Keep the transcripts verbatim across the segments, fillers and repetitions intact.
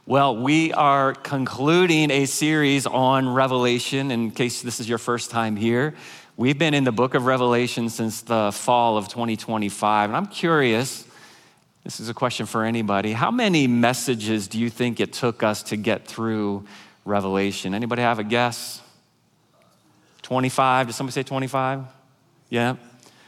Well, we are concluding a series on Revelation. In case this is your first time here, we've been in the book of Revelation since the fall of twenty twenty-five. And I'm curious, this is a question for anybody, how many messages do you think it took us to get through Revelation? Anybody have a guess? twenty-five, did somebody say twenty-five? Yeah.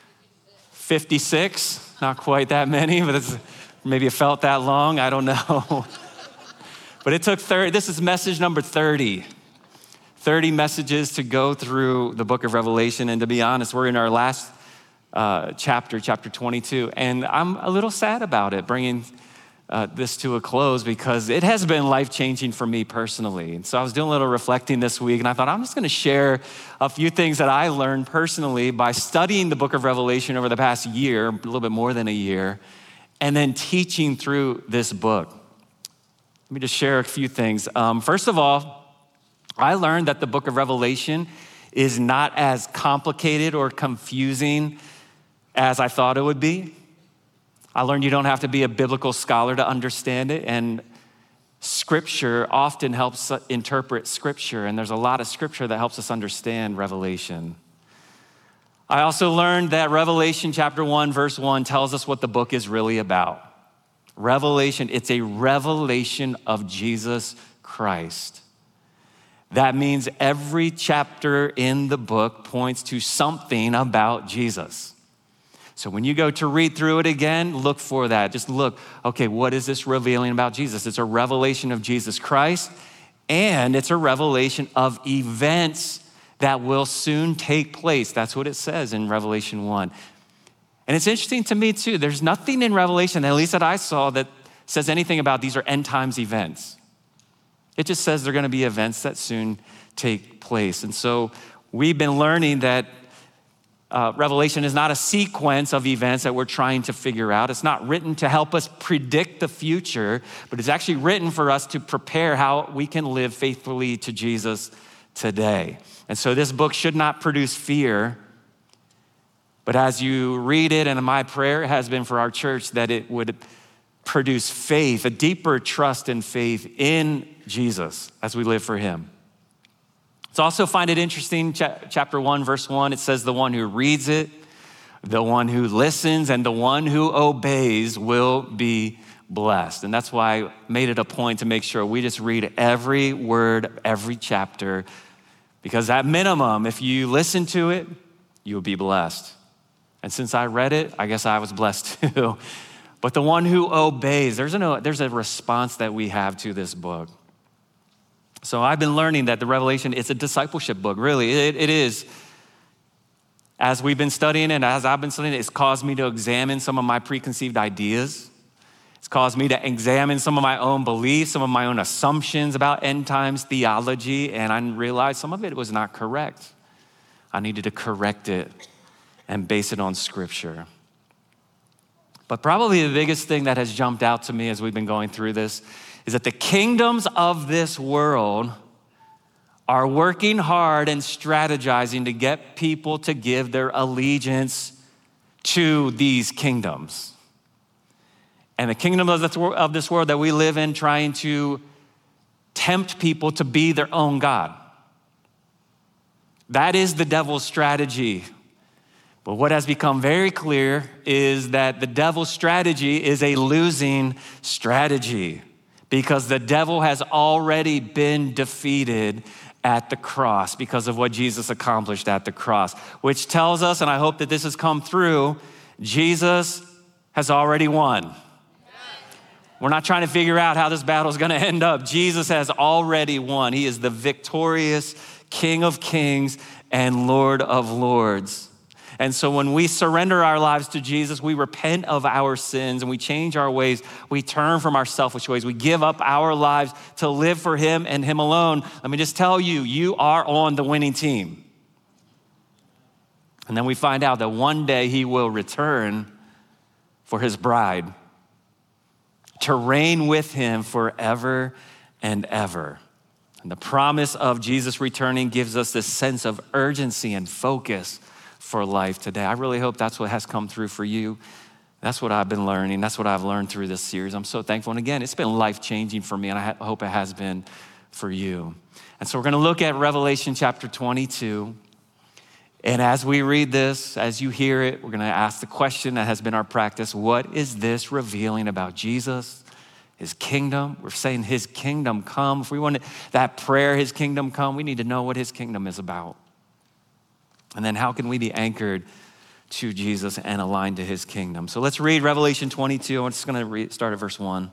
fifty-six, not quite that many, but it's, maybe it felt that long, I don't know. But it took thirty, this is message number thirty. thirty messages to go through the book of Revelation. And to be honest, we're in our last uh, chapter, chapter twenty-two. And I'm a little sad about it, bringing uh, this to a close, because it has been life-changing for me personally. And so I was doing a little reflecting this week, and I thought I'm just gonna share a few things that I learned personally by studying the book of Revelation over the past year, a little bit more than a year, and then teaching through this book. Let me just share a few things. Um, first of all, I learned that the book of Revelation is not as complicated or confusing as I thought it would be. I learned you don't have to be a biblical scholar to understand it, and scripture often helps interpret scripture, and there's a lot of scripture that helps us understand Revelation. I also learned that Revelation chapter one, verse one tells us what the book is really about. Revelation, it's a revelation of Jesus Christ. That means every chapter in the book points to something about Jesus. So when you go to read through it again, look for that. Just look, okay, what is this revealing about Jesus? It's a revelation of Jesus Christ, and it's a revelation of events that will soon take place. That's what it says in Revelation one. And it's interesting to me too, there's nothing in Revelation, at least that I saw, that says anything about these are end times events. It just says they're gonna be events that soon take place. And so we've been learning that uh, Revelation is not a sequence of events that we're trying to figure out. It's not written to help us predict the future, but it's actually written for us to prepare how we can live faithfully to Jesus today. And so this book should not produce fear, but as you read it, and my prayer has been for our church that it would produce faith, a deeper trust and faith in Jesus as we live for him. So also find it interesting, chapter one, verse one, it says the one who reads it, the one who listens, and the one who obeys will be blessed. And that's why I made it a point to make sure we just read every word, every chapter, because at minimum, if you listen to it, you'll be blessed. And since I read it, I guess I was blessed too. But the one who obeys, there's a, there's a response that we have to this book. So I've been learning that the Revelation, it's a discipleship book, really. It, it is. As we've been studying it, as I've been studying it, it's caused me to examine some of my preconceived ideas. It's caused me to examine some of my own beliefs, some of my own assumptions about end times theology, and I realized some of it was not correct. I needed to correct it and base it on scripture. But probably the biggest thing that has jumped out to me as we've been going through this is that the kingdoms of this world are working hard and strategizing to get people to give their allegiance to these kingdoms. And the kingdom of this world that we live in trying to tempt people to be their own God. That is the devil's strategy. But what has become very clear is that the devil's strategy is a losing strategy, because the devil has already been defeated at the cross because of what Jesus accomplished at the cross, which tells us, and I hope that this has come through, Jesus has already won. We're not trying to figure out how this battle is going to end up. Jesus has already won. He is the victorious King of Kings and Lord of Lords. And so when we surrender our lives to Jesus, we repent of our sins and we change our ways. We turn from our selfish ways. We give up our lives to live for him and him alone. Let me just tell you, you are on the winning team. And then we find out that one day he will return for his bride to reign with him forever and ever. And the promise of Jesus returning gives us this sense of urgency and focus for life today. I really hope that's what has come through for you That's what I've been learning. That's what I've learned through this series. I'm so thankful. And again, it's been life-changing for me, and I ha- hope it has been for you. And so we're going to look at Revelation chapter twenty-two. And as we read this, as you hear it, we're going to ask the question that has been our practice: what is this revealing about Jesus, his kingdom? We're saying his kingdom come. If we want that prayer, his kingdom come, we need to know what his kingdom is about. And then how can we be anchored to Jesus and aligned to his kingdom? So let's read Revelation twenty-two. I'm just going to read, start at verse one.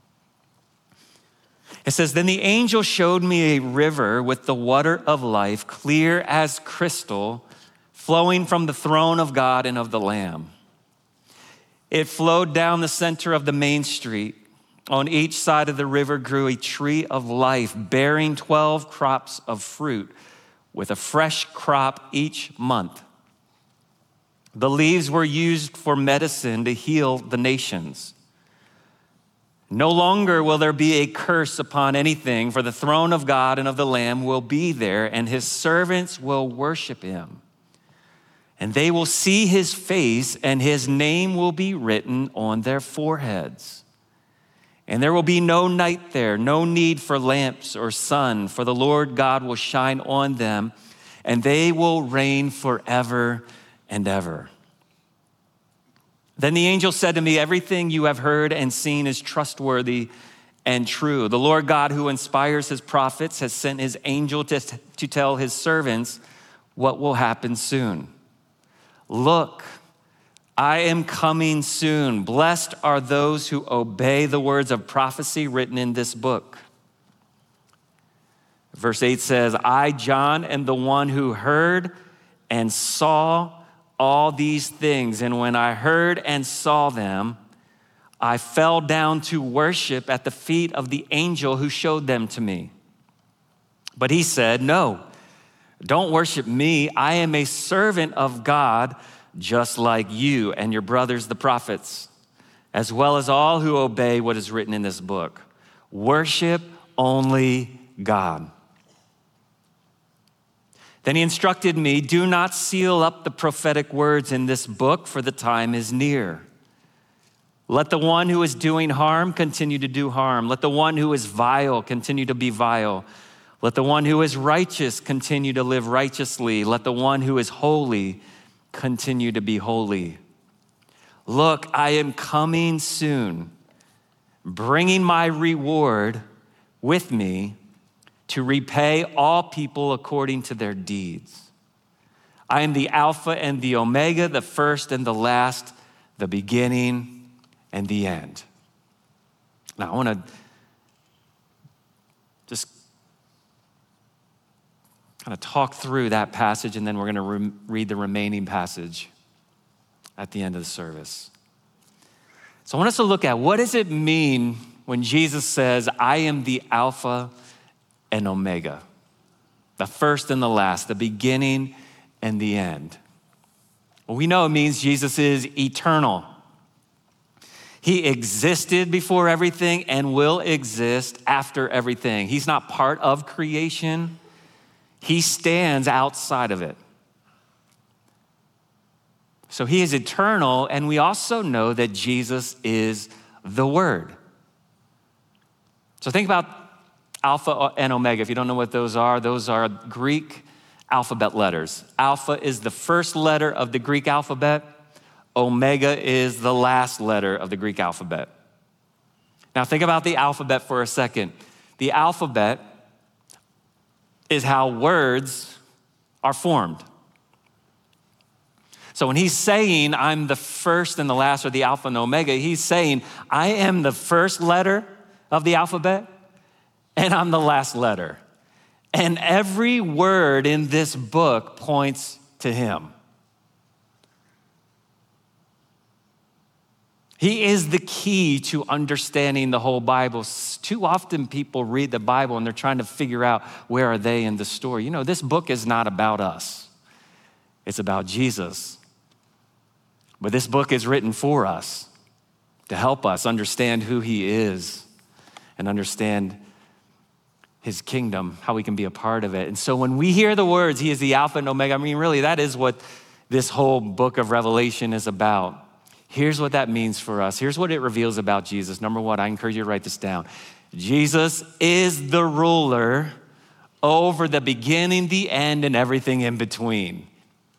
It says, "Then the angel showed me a river with the water of life, clear as crystal, flowing from the throne of God and of the Lamb. It flowed down the center of the main street. On each side of the river grew a tree of life, bearing twelve crops of fruit, with a fresh crop each month. The leaves were used for medicine to heal the nations. No longer will there be a curse upon anything, for the throne of God and of the Lamb will be there, and his servants will worship him. And they will see his face, and his name will be written on their foreheads. And there will be no night there, no need for lamps or sun, for the Lord God will shine on them, and they will reign forever and ever. Then the angel said to me, everything you have heard and seen is trustworthy and true. The Lord God who inspires his prophets has sent his angel to, to tell his servants what will happen soon. Look, I am coming soon. Blessed are those who obey the words of prophecy written in this book." Verse eight says, "I, John, am the one who heard and saw all these things. And when I heard and saw them, I fell down to worship at the feet of the angel who showed them to me. But he said, 'No, don't worship me. I am a servant of God, just like you and your brothers, the prophets, as well as all who obey what is written in this book. Worship only God.' Then he instructed me, 'Do not seal up the prophetic words in this book, for the time is near. Let the one who is doing harm continue to do harm. Let the one who is vile continue to be vile. Let the one who is righteous continue to live righteously. Let the one who is holy continue to be holy. Look, I am coming soon, bringing my reward with me to repay all people according to their deeds. I am the Alpha and the Omega, the first and the last, the beginning and the end." Now, I want to just kind of talk through that passage, and then we're going to re- read the remaining passage at the end of the service. So I want us to look at, what does it mean when Jesus says, "I am the Alpha and Omega, the first and the last, the beginning and the end"? Well, we know it means Jesus is eternal. He existed before everything and will exist after everything. He's not part of creation. He stands outside of it. So he is eternal, and we also know that Jesus is the Word. So think about Alpha and Omega. If you don't know what those are, those are Greek alphabet letters. Alpha is the first letter of the Greek alphabet. Omega is the last letter of the Greek alphabet. Now think about the alphabet for a second. The alphabet is how words are formed. So when he's saying, "I'm the first and the last," or the Alpha and Omega, he's saying, I am the first letter of the alphabet, and I'm the last letter. And every word in this book points to him. He is the key to understanding the whole Bible. Too often people read the Bible and they're trying to figure out, where are they in the story? You know, this book is not about us. It's about Jesus. But this book is written for us to help us understand who he is and understand his kingdom, how we can be a part of it. And so when we hear the words, he is the Alpha and Omega, I mean, really, that is what this whole book of Revelation is about. Here's what that means for us. Here's what it reveals about Jesus. Number one, I encourage you to write this down. Jesus is the ruler over the beginning, the end, and everything in between.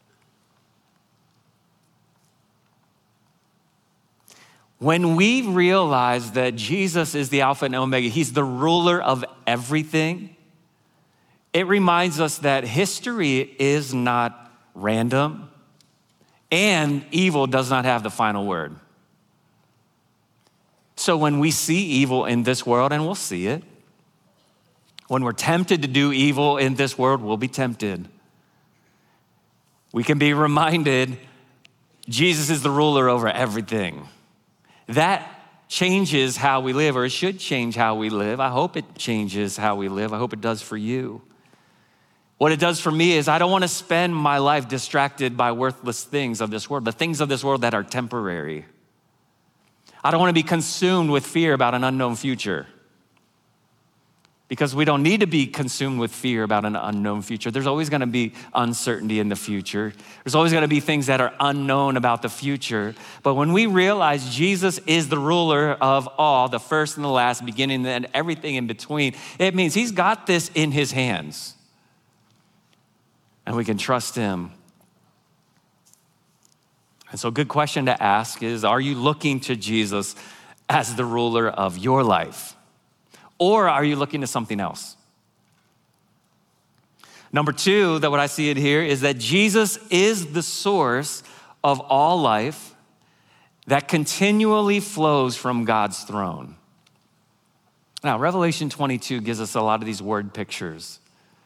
When we realize that Jesus is the Alpha and Omega, he's the ruler of everything, it reminds us that history is not random and evil does not have the final word. So when we see evil in this world, and we'll see it, when we're tempted to do evil in this world, we'll be tempted. We can be reminded Jesus is the ruler over everything. That changes how we live, or it should change how we live. I hope it changes how we live. I hope it does for you. What it does for me is I don't want to spend my life distracted by worthless things of this world, the things of this world that are temporary. I don't want to be consumed with fear about an unknown future, because we don't need to be consumed with fear about an unknown future. There's always going to be uncertainty in the future. There's always going to be things that are unknown about the future. But when we realize Jesus is the ruler of all, the first and the last, beginning and everything in between, it means he's got this in his hands. And we can trust him. And so a good question to ask is, are you looking to Jesus as the ruler of your life? Or are you looking to something else? Number two, that what I see it here is that Jesus is the source of all life that continually flows from God's throne. Now, Revelation twenty-two gives us a lot of these word pictures.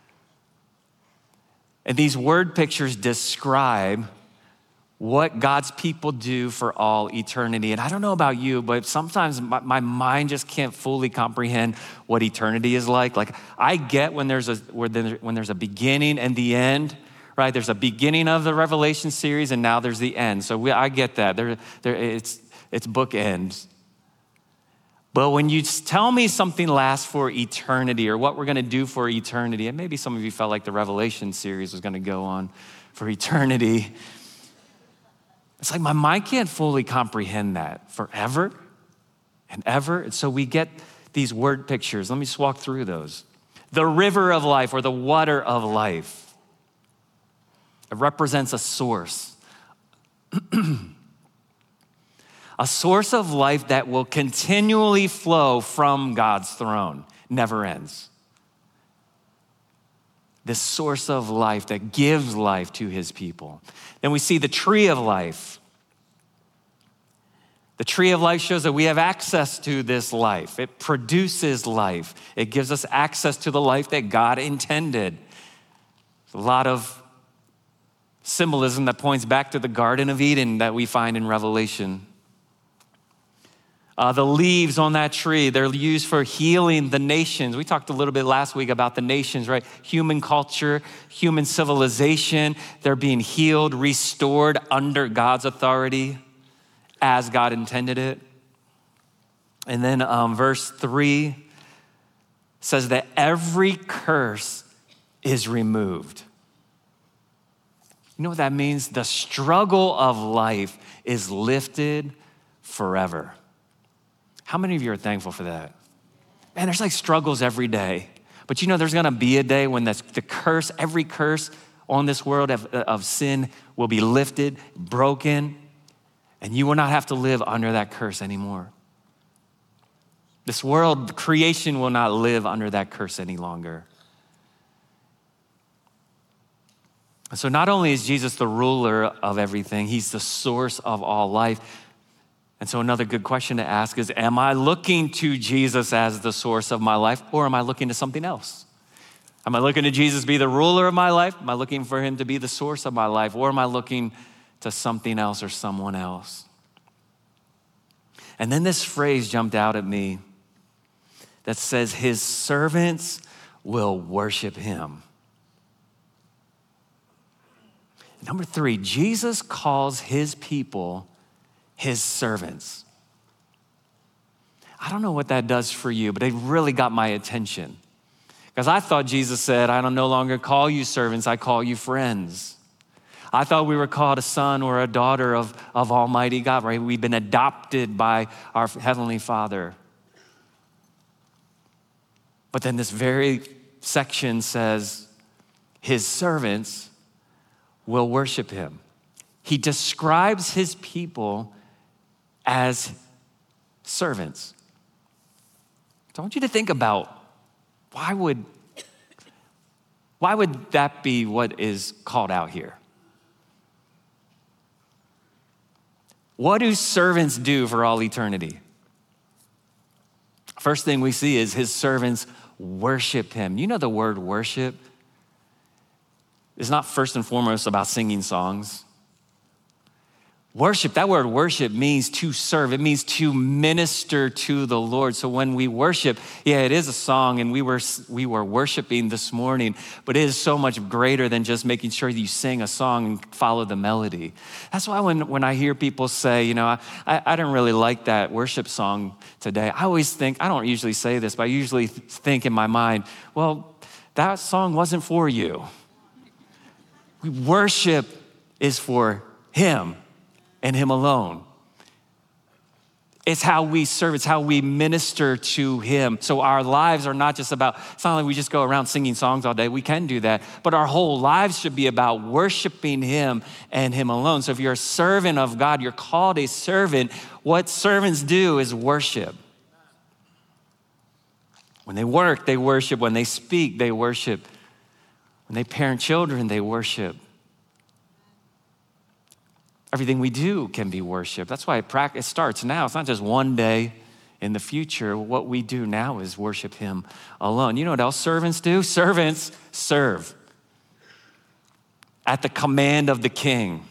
And these word pictures describe what God's people do for all eternity. And I don't know about you, but sometimes my, my mind just can't fully comprehend what eternity is like. Like, I get when there's a when there's a beginning and the end, right? There's a beginning of the Revelation series, and now there's the end. So we, I get that. There, there, it's it's bookends. But when you tell me something lasts for eternity, or what we're going to do for eternity, and maybe some of you felt like the Revelation series was going to go on for eternity. It's like my mind can't fully comprehend that forever and ever. And so we get these word pictures. Let me just walk through those. The river of life, or the water of life. It represents a source. A source of life that will continually flow from God's throne, never ends. This source of life that gives life to his people. Then we see the tree of life. The tree of life shows that we have access to this life. It produces life. It gives us access to the life that God intended. There's a lot of symbolism that points back to the Garden of Eden that we find in Revelation. Uh, the leaves on that tree, they're used for healing the nations. We talked a little bit last week about the nations, right? Human culture, human civilization, they're being healed, restored under God's authority as God intended it. And then um, verse three says that every curse is removed. You know what that means? The struggle of life is lifted forever. How many of you are thankful for that? Man, there's like struggles every day. But you know, there's gonna be a day when that's, the curse, every curse on this world of, of sin will be lifted, broken, and you will not have to live under that curse anymore. This world, creation will not live under that curse any longer. And so not only is Jesus the ruler of everything, he's the source of all life. And so another good question to ask is, am I looking to Jesus as the source of my life, or am I looking to something else? Am I looking to Jesus to be the ruler of my life? Am I looking for him to be the source of my life? Or am I looking to something else or someone else? And then this phrase jumped out at me that says, his servants will worship him. Number three, Jesus calls his people his servants. I don't know what that does for you, but it really got my attention. Because I thought Jesus said, I don't no longer call you servants, I call you friends. I thought we were called a son or a daughter of, of Almighty God, right? We've been adopted by our Heavenly Father. But then this very section says, his servants will worship him. He describes his people as servants. So I want you to think about why would, why would that be what is called out here? What do servants do for all eternity? First thing we see is his servants worship him. You know the word worship is not first and foremost about singing songs. Worship, that word worship means to serve. It means to minister to the Lord. So when we worship, yeah, it is a song, and we were we were worshiping this morning, but it is so much greater than just making sure that you sing a song and follow the melody. That's why when, when I hear people say, you know, I, I, I didn't really like that worship song today, I always think, I don't usually say this, but I usually think in my mind, well, that song wasn't for you. We worship is for him and him alone. It's how we serve, it's how we minister to him. So our lives are not just about, it's not like we just go around singing songs all day. We can do that, but our whole lives should be about worshiping him and him alone. So if you're a servant of God, you're called a servant. What servants do is worship. When they work, they worship. When they speak, they worship. When they parent children, they worship. Everything we do can be worship. That's why it starts now. It's not just one day in the future. What we do now is worship him alone. You know what else servants do? Servants serve at the command of the king.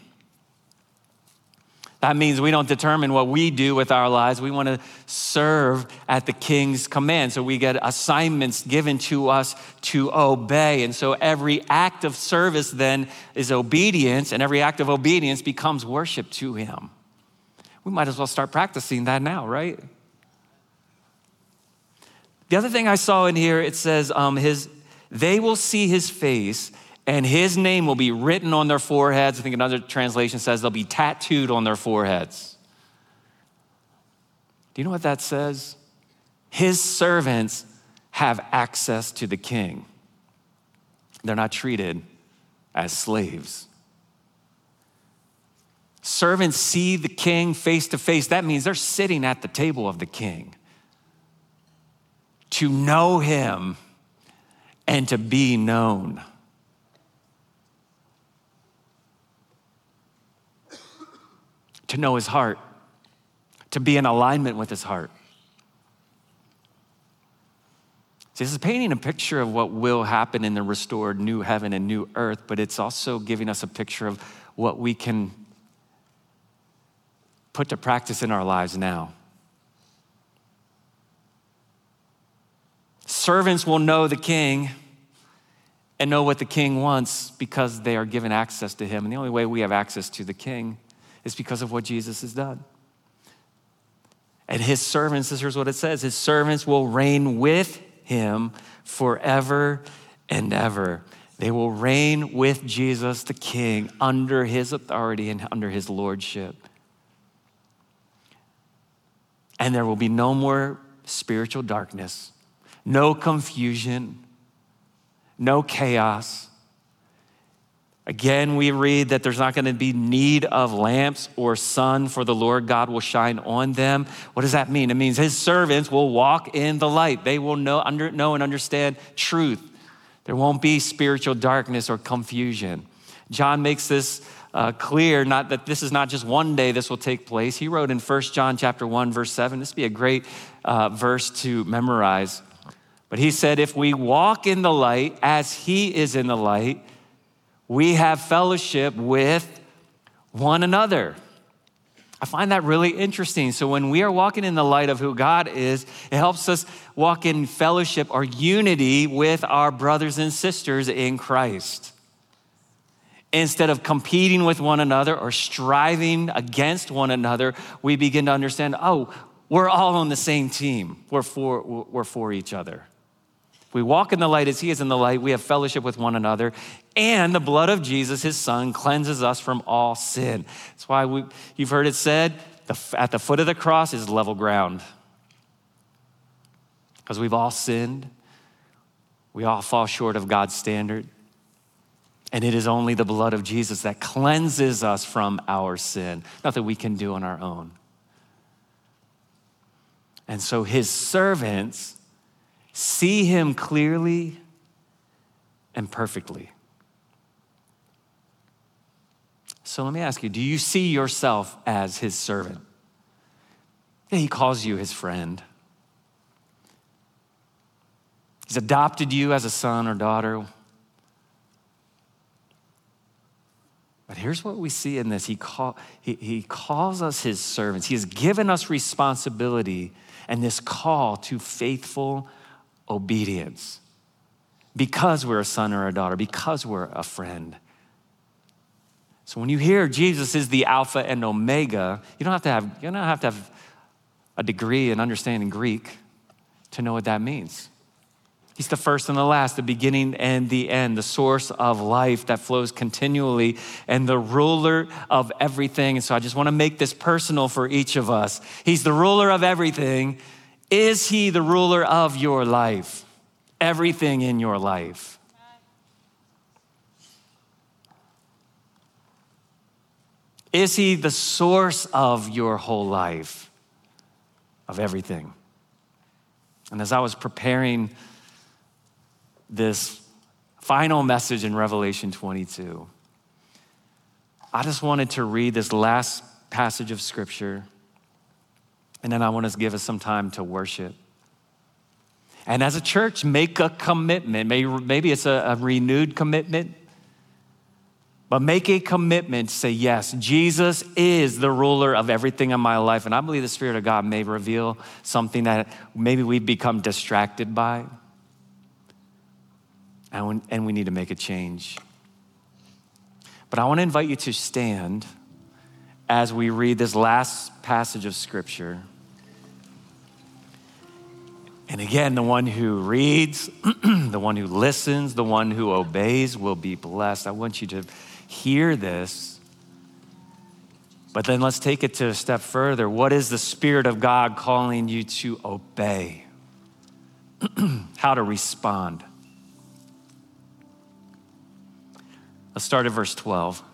That means we don't determine what we do with our lives. We want to serve at the king's command. So we get assignments given to us to obey. And so every act of service then is obedience, and every act of obedience becomes worship to him. We might as well start practicing that now, right? The other thing I saw in here, it says, um, his, they will see his face, and his name will be written on their foreheads. I think another translation says they'll be tattooed on their foreheads. Do you know what that says? His servants have access to the king. They're not treated as slaves. Servants see the king face to face. That means they're sitting at the table of the king. To know him and to be known. To know his heart, to be in alignment with his heart. See, this is painting a picture of what will happen in the restored new heaven and new earth, but it's also giving us a picture of what we can put to practice in our lives now. Servants will know the king and know what the king wants because they are given access to him. And the only way we have access to the king is because of what Jesus has done. And his servants, here's what it says, his servants will reign with him forever and ever. They will reign with Jesus the King under his authority and under his lordship. And there will be no more spiritual darkness, no confusion, no chaos. Again, we read that there's not going to be need of lamps or sun, for the Lord God will shine on them. What does that mean? It means his servants will walk in the light. They will know, under, know and understand truth. There won't be spiritual darkness or confusion. John makes this uh, clear, not that this is not just one day this will take place. He wrote in First John chapter one, verse seven. This would be a great uh, verse to memorize. But he said, if we walk in the light as he is in the light, we have fellowship with one another. I find that really interesting. So when we are walking in the light of who God is, it helps us walk in fellowship or unity with our brothers and sisters in Christ. Instead of competing with one another or striving against one another, we begin to understand, oh, we're all on the same team. We're for, we're for each other. We walk in the light as he is in the light. We have fellowship with one another. And the blood of Jesus, his son, cleanses us from all sin. That's why we, you've heard it said, the, at the foot of the cross is level ground. Because we've all sinned. We all fall short of God's standard. And it is only the blood of Jesus that cleanses us from our sin. Nothing we can do on our own. And so his servants see him clearly and perfectly. So let me ask you, do you see yourself as his servant? Yeah, he calls you his friend. He's adopted you as a son or daughter. But here's what we see in this. He, call, he, he calls us his servants. He has given us responsibility and this call to faithful obedience because we're a son or a daughter, because we're a friend. So when you hear Jesus is the Alpha and Omega, you don't have to have, you don't have to have a degree in understanding Greek to know what that means. He's the first and the last, the beginning and the end, the source of life that flows continually, and the ruler of everything. And so I just want to make this personal for each of us. He's the ruler of everything. Is he the ruler of your life? Everything in your life. Is he the source of your whole life? Of everything? And as I was preparing this final message in Revelation twenty-two, I just wanted to read this last passage of scripture, and then I want to give us some time to worship. And as a church, make a commitment. Maybe, maybe it's a, a renewed commitment, but make a commitment to say, yes, Jesus is the ruler of everything in my life. And I believe the Spirit of God may reveal something that maybe we've become distracted by. And we need to make a change. But I want to invite you to stand as we read this last passage of scripture. And again, the one who reads, the one who listens, the one who obeys will be blessed. I want you to hear this. But then let's take it to a step further. What is the Spirit of God calling you to obey? How to respond? Let's start at verse twelve.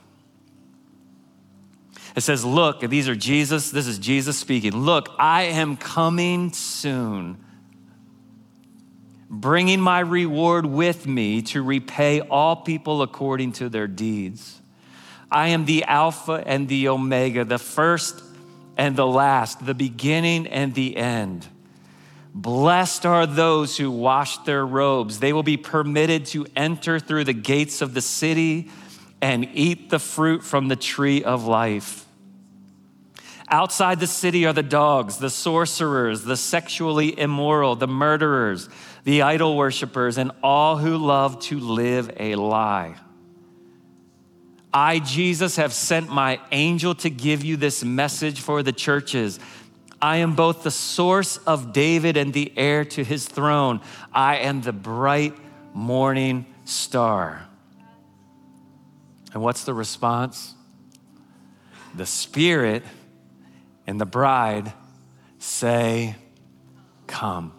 It says, look, these are Jesus, this is Jesus speaking. Look, I am coming soon, bringing my reward with me to repay all people according to their deeds. I am the Alpha and the Omega, the first and the last, the beginning and the end. Blessed are those who wash their robes. They will be permitted to enter through the gates of the city and eat the fruit from the tree of life. Outside the city are the dogs, the sorcerers, the sexually immoral, the murderers, the idol worshipers, and all who love to live a lie. I, Jesus, have sent my angel to give you this message for the churches. I am both the source of David and the heir to his throne. I am the bright morning star. And what's the response? The Spirit and the bride say, come.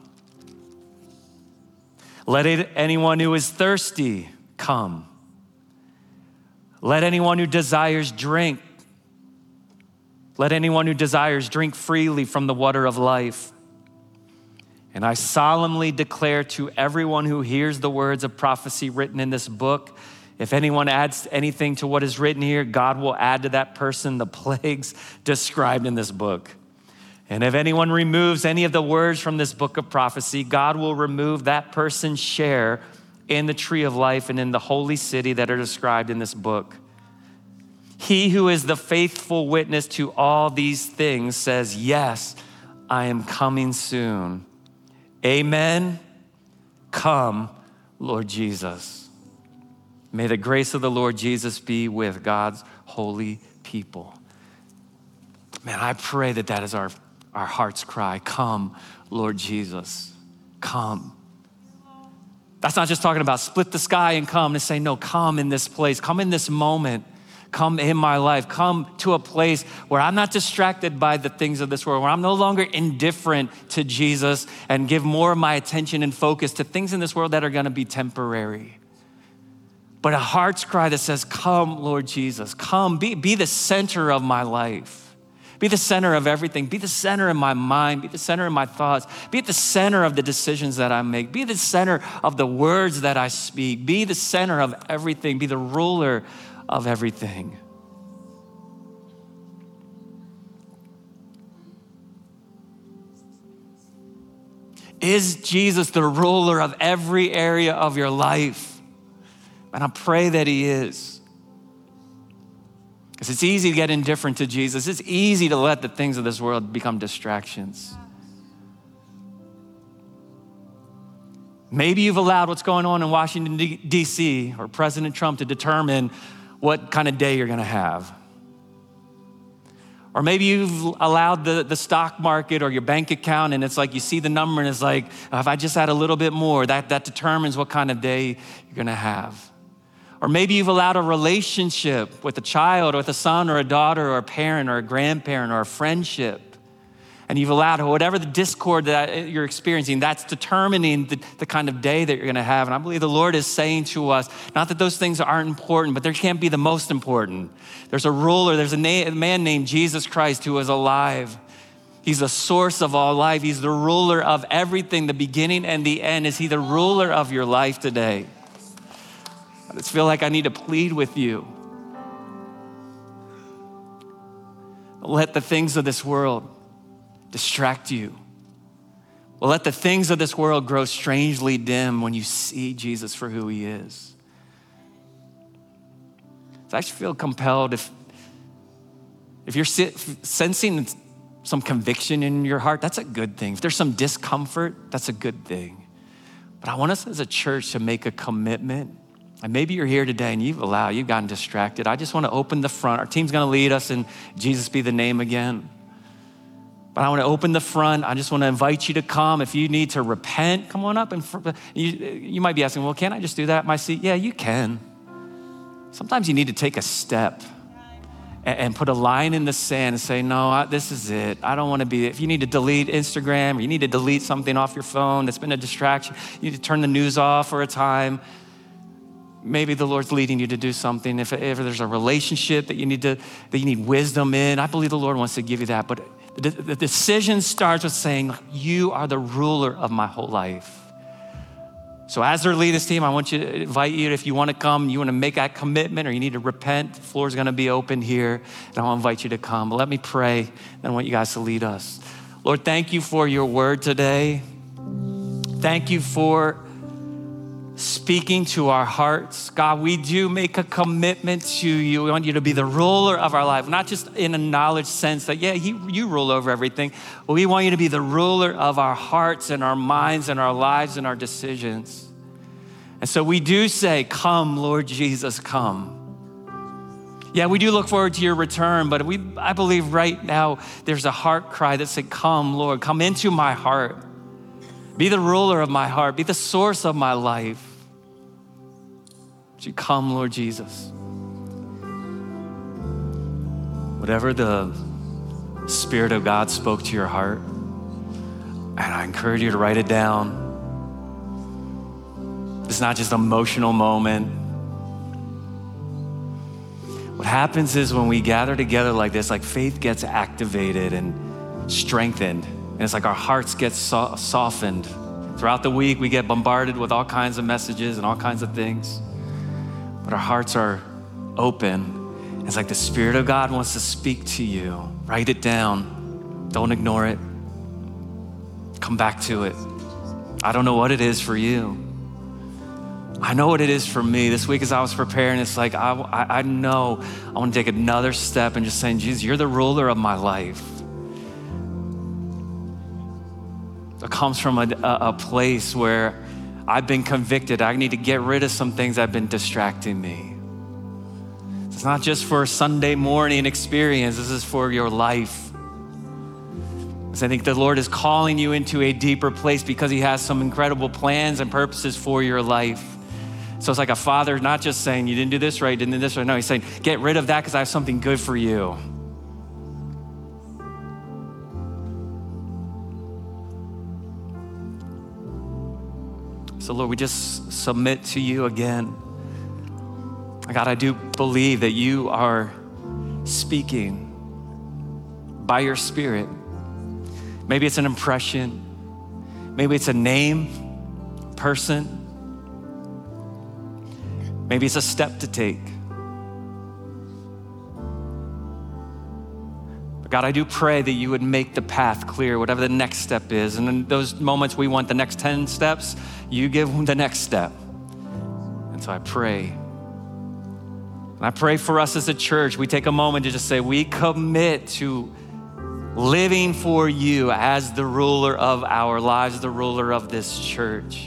Let it, anyone who is thirsty come. Let anyone who desires drink. Let anyone who desires drink freely from the water of life. And I solemnly declare to everyone who hears the words of prophecy written in this book, if anyone adds anything to what is written here, God will add to that person the plagues described in this book. And if anyone removes any of the words from this book of prophecy, God will remove that person's share in the tree of life and in the holy city that are described in this book. He who is the faithful witness to all these things says, yes, I am coming soon. Amen. Come, Lord Jesus. May the grace of the Lord Jesus be with God's holy people. Man, I pray that that is our, our heart's cry. Come, Lord Jesus. Come. That's not just talking about split the sky and come. To say, no, come in this place. Come in this moment. Come in my life. Come to a place where I'm not distracted by the things of this world, where I'm no longer indifferent to Jesus and give more of my attention and focus to things in this world that are gonna be temporary. But a heart's cry that says, come, Lord Jesus, come, be, be the center of my life. Be the center of everything. Be the center of my mind. Be the center of my thoughts. Be at the center of the decisions that I make. Be the center of the words that I speak. Be the center of everything. Be the ruler of everything. Is Jesus the ruler of every area of your life? And I pray that he is. Because it's easy to get indifferent to Jesus. It's easy to let the things of this world become distractions. Maybe you've allowed what's going on in Washington, D C or President Trump to determine what kind of day you're gonna have. Or maybe you've allowed the, the stock market or your bank account, and it's like you see the number and it's like, oh, if I just had a little bit more, that, that determines what kind of day you're gonna have. Or maybe you've allowed a relationship with a child or with a son or a daughter or a parent or a grandparent or a friendship. And you've allowed whatever the discord that you're experiencing, that's determining the, the kind of day that you're gonna have. And I believe the Lord is saying to us, not that those things aren't important, but they can't be the most important. There's a ruler, there's a, na- a man named Jesus Christ who is alive. He's the source of all life. He's the ruler of everything, the beginning and the end. Is he the ruler of your life today? I just feel like I need to plead with you. Don't let the things of this world distract you. Well, let the things of this world grow strangely dim when you see Jesus for who he is. So I actually feel compelled if, if you're sensing some conviction in your heart, that's a good thing. If there's some discomfort, that's a good thing. But I want us as a church to make a commitment. And maybe you're here today and you've allowed, you've gotten distracted. I just want to open the front. Our team's going to lead us in Jesus Be the Name again. But I want to open the front. I just want to invite you to come. If you need to repent, come on up. And you, you might be asking, well, can't I just do that at my seat? Yeah, you can. Sometimes you need to take a step and, and put a line in the sand and say, no, I, this is it. I don't want to be, if you need to delete Instagram or you need to delete something off your phone that's been a distraction, you need to turn the news off for a time. Maybe the Lord's leading you to do something. If, if there's a relationship that you need to, that you need wisdom in, I believe the Lord wants to give you that. But the, the decision starts with saying, you are the ruler of my whole life. So as their lead this team, I want you to invite you, if you want to come, you want to make that commitment or you need to repent, the floor's going to be open here. And I want to invite you to come. But let me pray, and I want you guys to lead us. Lord, thank you for your word today. Thank you for speaking to our hearts. God, we do make a commitment to you. We want you to be the ruler of our life, not just in a knowledge sense that, yeah, he, you rule over everything, but we want you to be the ruler of our hearts and our minds and our lives and our decisions. And so we do say, come, Lord Jesus, come. Yeah, we do look forward to your return, but we, I believe right now there's a heart cry that said, come, Lord, come into my heart. Be the ruler of my heart. Be the source of my life. Would you come, Lord Jesus? Whatever the Spirit of God spoke to your heart, and I encourage you to write it down. It's not just an emotional moment. What happens is when we gather together like this, like faith gets activated and strengthened. And it's like our hearts get so- softened. Throughout the week, we get bombarded with all kinds of messages and all kinds of things. But our hearts are open. It's like the Spirit of God wants to speak to you. Write it down. Don't ignore it. Come back to it. I don't know what it is for you. I know what it is for me. This week as I was preparing, it's like, I, I, I know I want to take another step and just saying, Jesus, you're the ruler of my life. It comes from a, a, a place where I've been convicted. I need to get rid of some things that have been distracting me. It's not just for a Sunday morning experience. This is for your life. Because I think the Lord is calling you into a deeper place because he has some incredible plans and purposes for your life. So it's like a father not just saying, you didn't do this right, didn't do this right. No, he's saying, get rid of that because I have something good for you. So Lord, we just submit to you again. God, I do believe that you are speaking by your Spirit. Maybe it's an impression. Maybe it's a name, person. Maybe it's a step to take. But God, I do pray that you would make the path clear, whatever the next step is. And in those moments we want the next ten steps, you give them the next step. And so I pray. And I pray for us as a church, we take a moment to just say, we commit to living for you as the ruler of our lives, the ruler of this church.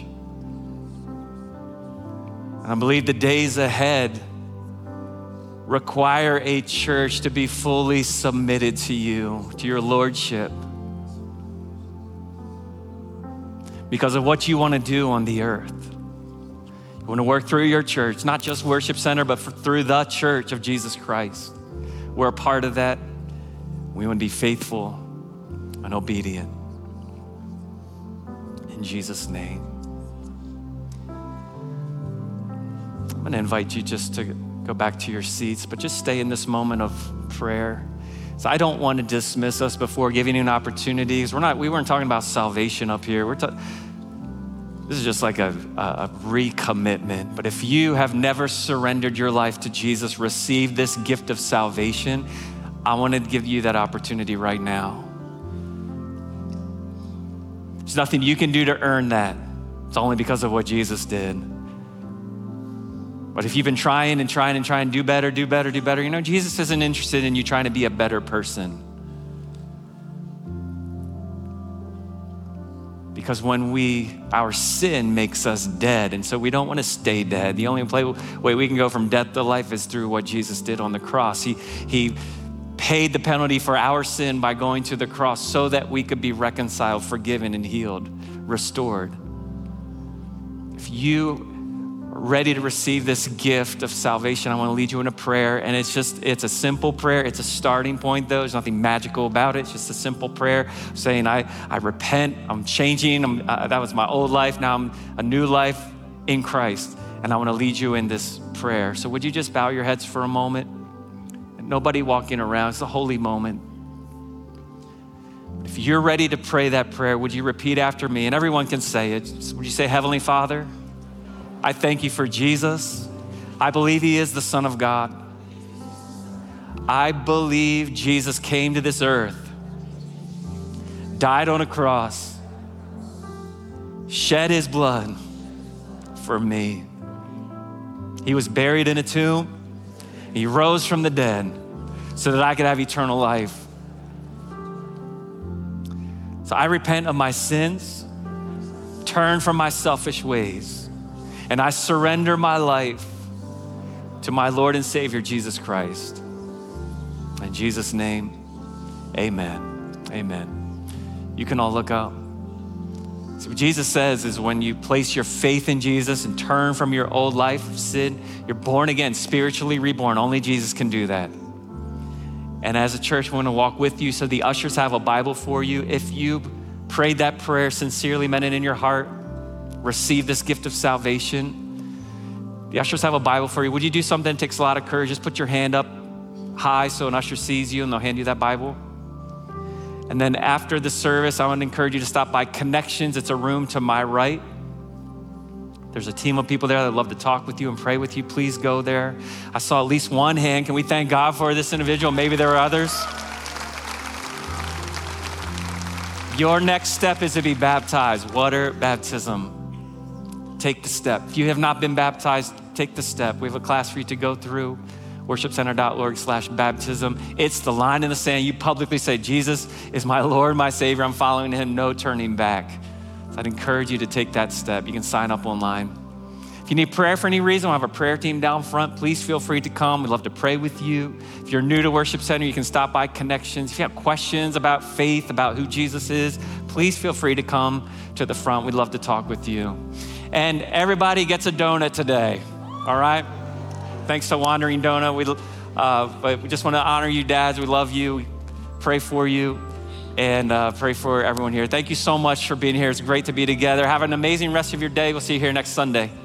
And I believe the days ahead require a church to be fully submitted to you, to your lordship, because of what you want to do on the earth. You want to work through your church, not just Worship Center, but for, through the church of Jesus Christ. We're a part of that. We want to be faithful and obedient. In Jesus' name. I'm going to invite you just to go back to your seats, but just stay in this moment of prayer. So I don't want to dismiss us before giving you an opportunity. We're not, we weren't talking about salvation up here. We're talking. This is just like a, a recommitment. But if you have never surrendered your life to Jesus, received this gift of salvation, I want to give you that opportunity right now. There's nothing you can do to earn that. It's only because of what Jesus did. But if you've been trying and trying and trying to do better, do better, do better, you know, Jesus isn't interested in you trying to be a better person. Because when we, our sin makes us dead, and so we don't want to stay dead. The only way we can go from death to life is through what Jesus did on the cross. He, he paid the penalty for our sin by going to the cross so that we could be reconciled, forgiven, and healed, restored. If you are ready to receive this gift of salvation, I want to lead you in a prayer. And it's just, it's a simple prayer. It's a starting point though. There's nothing magical about it. It's just a simple prayer saying, I, I repent, I'm changing. I'm, uh, that was my old life. Now I'm a new life in Christ. And I want to lead you in this prayer. So would you just bow your heads for a moment? And nobody walking around. It's a holy moment. If you're ready to pray that prayer, would you repeat after me? And everyone can say it. Would you say, Heavenly Father, I thank you for Jesus. I believe he is the Son of God. I believe Jesus came to this earth, died on a cross, shed his blood for me. He was buried in a tomb. He rose from the dead so that I could have eternal life. So I repent of my sins, turn from my selfish ways, and I surrender my life to my Lord and Savior, Jesus Christ. In Jesus' name, amen, amen. You can all look up. So what Jesus says is when you place your faith in Jesus and turn from your old life of sin, you're born again, spiritually reborn. Only Jesus can do that. And as a church, we want to walk with you. So the ushers have a Bible for you. If you prayed that prayer sincerely, meant it in your heart, receive this gift of salvation, the ushers have a Bible for you. Would you do something that takes a lot of courage? Just put your hand up high so an usher sees you and they'll hand you that Bible. And then after the service, I want to encourage you to stop by Connections. It's a room to my right. There's a team of people there that love to talk with you and pray with you. Please go there. I saw at least one hand. Can we thank God for this individual? Maybe there are others. Your next step is to be baptized. Water baptism. Take the step. If you have not been baptized, take the step. We have a class for you to go through. worshipcenter.org slash baptism. It's the line in the sand. You publicly say, Jesus is my Lord, my Savior. I'm following him, no turning back. So I'd encourage you to take that step. You can sign up online. If you need prayer for any reason, we'll have a prayer team down front. Please feel free to come. We'd love to pray with you. If you're new to Worship Center, you can stop by Connections. If you have questions about faith, about who Jesus is, please feel free to come to the front. We'd love to talk with you. And everybody gets a donut today, all right? Thanks to Wandering Donut. We, uh, but we just want to honor you, dads. We love you. We pray for you. And uh, pray for everyone here. Thank you so much for being here. It's great to be together. Have an amazing rest of your day. We'll see you here next Sunday.